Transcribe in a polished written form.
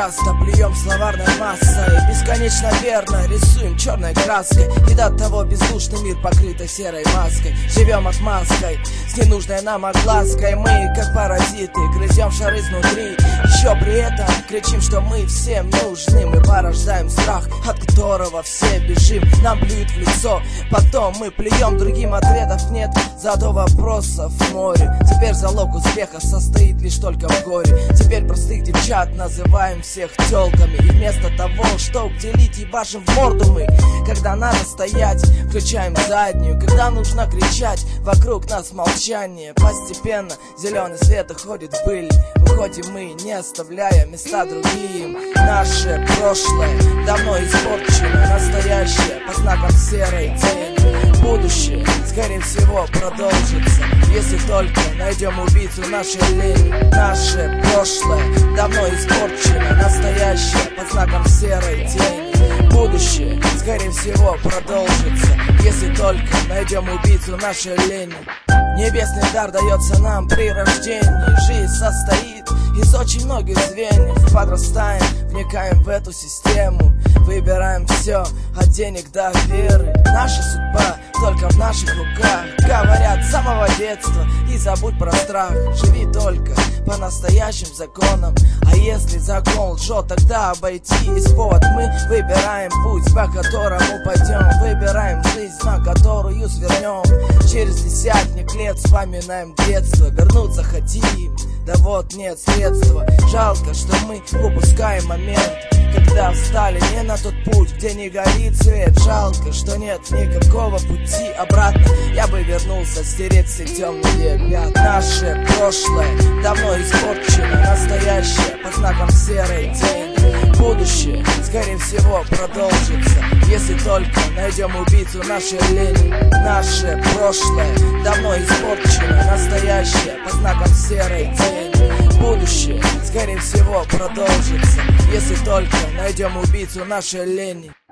часто плюем словарной массой, бесконечно верно рисуем черной краской, и до того бездушный мир покрытый серой маской. Живем отмазкой с ненужной нам оглаской. Мы, как паразиты, грызем шары изнутри, еще при этом кричим, что мы всем нужны. Мы порождаем страх, от которого все бежим. Нам плюют в лицо, потом мы плюем, другим ответов нет, зато вопросов в море. Теперь залог успеха состоит лишь только в горе. Теперь простых девчат называем всех тёлками, и вместо того, чтоб делить, ебашим в морду мы. Когда надо стоять, включаем заднюю. Когда нужно кричать, вокруг нас молчание. Постепенно зеленый свет уходит в пыль. Выходим мы, не оставляя места другим. Наше прошлое давно испорчено, настоящее по знакам серой тени. Будущее, скорее всего, продолжится, если только найдем убийцу нашей лени. Наше прошлое давно испорчено, настоящее под знаком серой тени. Будущее, скорее всего, продолжится, если только найдем убийцу нашей лени. Небесный дар дается нам при рождении. Жизнь состоит из очень многих звеньев. Подрастаем, вникаем в эту систему, выбираем все от денег до веры. Наша судьба только в наших руках, говорят с самого детства. И забудь про страх, живи только по настоящим законам. А если закон лжет, тогда обойти есть повод. Мы выбираем путь, по которому пойдем, выбираем жизнь, на которую свернем. Через десятник лет вспоминаем детство, вернуться хотим, да вот нет средства. Жалко, что мы упускаем момент, когда встали не на тот путь, где не горит свет. Жалко, что нет никакого пути обратно. Я бы вернулся, стереть все темные пятна. Наше прошлое давно испорчено, настоящее под знаком серой тени. Будущее, скорее всего, продолжится, если только найдем убийцу нашей лени. Наше прошлое давно испорчено, настоящее под знаком серой тени. Будущее, скорее всего, продолжится, если только найдем убийцу нашей лени.